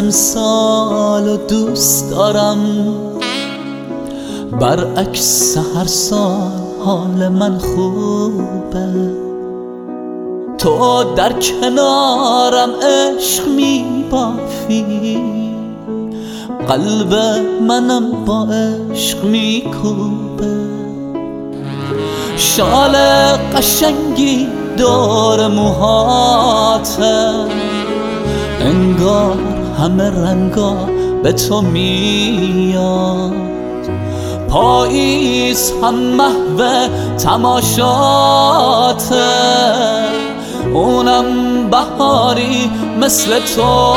امسال و دوست دارم، برعکس هر سال حال من خوبه. تو در کنارم عشق میبافی، قلب منم با عشق میکوبه. شال قشنگی دور موهاته، انگار همه رنگا به تو میاد. پاییز هم محو تماشاته، اونم بهاری مثل تو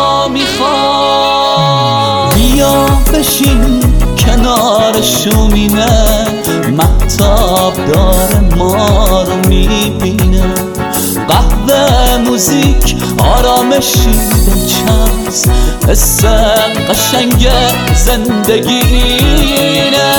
میخواد. بیا بشین کنار شومینه، مهتاب داره ما رو میبینه. قهوه، موزیک، آرامشی دلچسب، حس قشنگ زندگی اینه.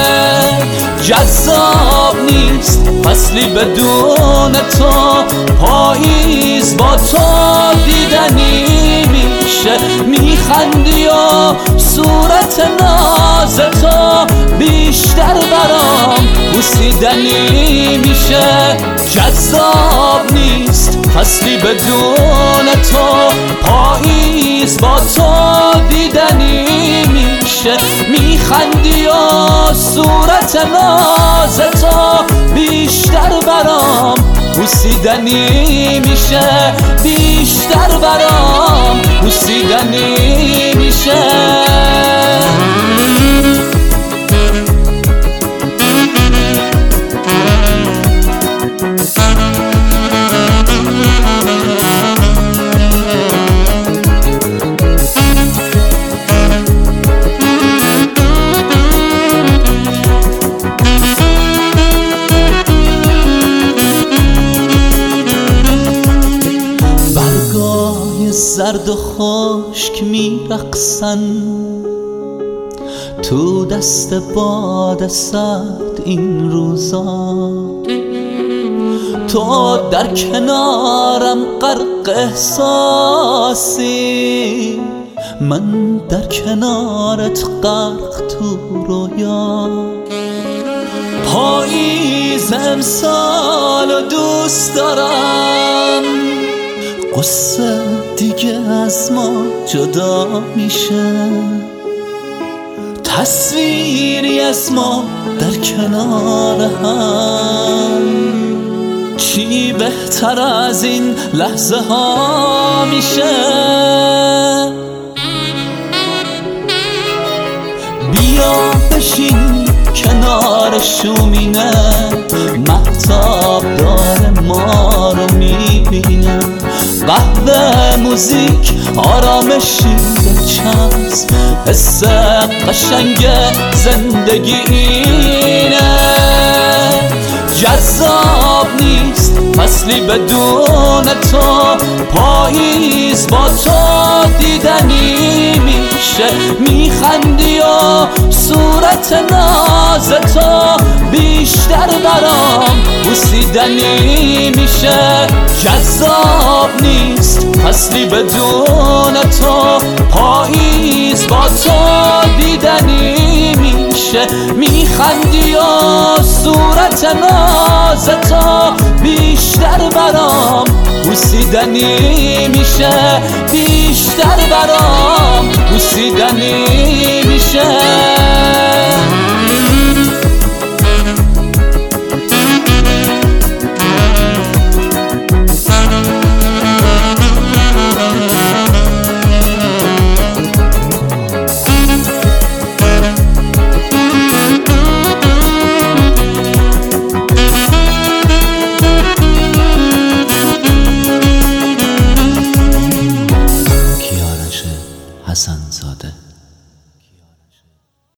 جذاب نیست فصلی بدون تو، پاییز با تو دیدنی میشه. میخندی و صورت ناز تو بیشتر برام بوسیدنی میشه. جذاب نیست فصلی بدون تو، پاییز با تو دیدنی میشه. میخندی و صورت ناز تو بیشتر برام بوسیدنی میشه. بیشتر برام بوسیدنی میشه. زرد و خشک میرقصن تو دست باد سرد این روزا. تو در کنارم غرق احساسی، من در کنارت غرق تو رویا. پاییز امسال و دوست دارم، قصه دیگه از ما جدا میشه. تصویری از ما در کنار هم، چی بهتر از این لحظه ها میشه. بیا بشین کنار شومینه، مهتاب داره ما رو میبینه. قهوه، موزیک، آرامشی دلچسب، حس قشنگ زندگی اینه. جذاب نیست فصلی بدون تو، پاییز با تو دیدنی میشه. میخندی و صورت ناز تو بیشتر برام بوسیدنی میشه. جذاب نیست فصلی بدون تو، پاییز با تو دیدنی میشه. میخندی و صورت ناز تو بیشتر برام بوسیدنی میشه. بیشتر برام بوسیدنی